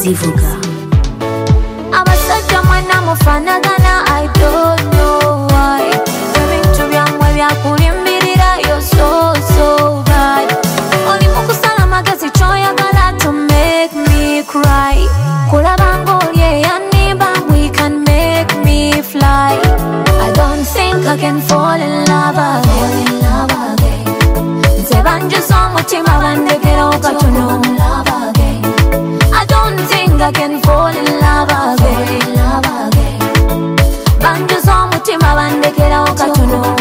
zivuga. Abasajja mwana mufanagana, I don't know why. Ebintu byammwe byakulimbirira, you're so bad. Oli mukusala amagezi kyoyagala to make me cry. Kulaba ng'oli eyanimba, we can make me fly. I don't think I can fall in love again. Nze banjuza omutima bandekerawo katono. I don't think I can fall in love again. Banjuza omutima bandekerawo katono.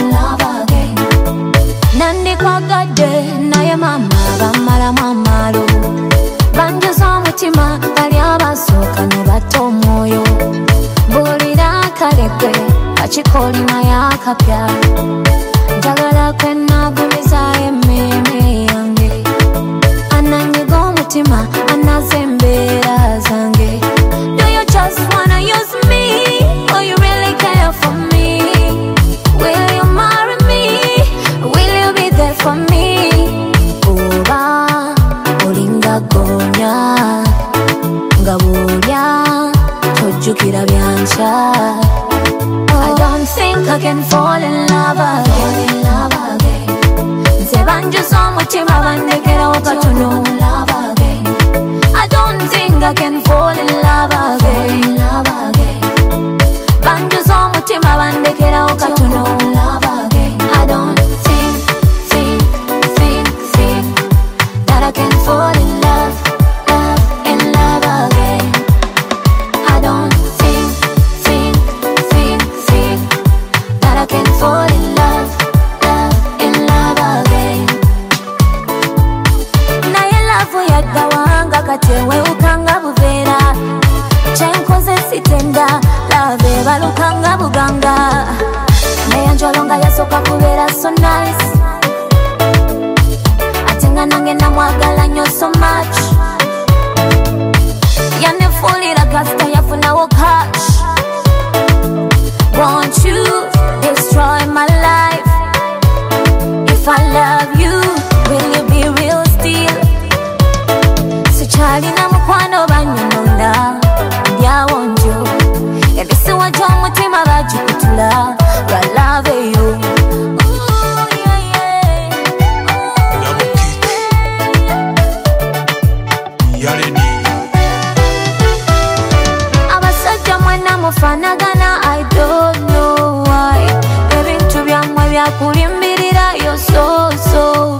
Nandikwagadde naye mama bamalamu amalo. Banjuza omutima bali abasooka ne batta omwoyo. Mbuulira akalekwe kakikolima yakapya. Njagala kwenagumiza emmeeme yange. Ananyiga omutima anaze embeera zange. Do you just wanna use me, or you really care for me? Will you marry me? Will you be there for me? Oba olinga gonya nga bw'olya tojjukira byankya. I don't think I can fall in love again. Nze banjuza omutima bandekerawo katono. I don't think I can fall in love again. Banjuza omutima bandekerawo katono. I don't think that I can fall in love again. I don't think that I can fall in love again. Naye love yaddawanga kati ewewukanga buveera. Kyenkoze sitenda, love ebalukanga buganga. Naye njolo nga yasooka kubeera so nice, ate nga nange namwagala nnyo so much. Yanefuulira kasita yafunawo cash. Won't you destroy my life? If I love you, will you be real still? Sikyalina mukwano banyononda ndyawo njo. Ebisiwa gy'omutima bagikutula lwa love eyo. Abasajja mwana mufanagana, I don't know why. Ebintu byammwe byakulimbirira, you're so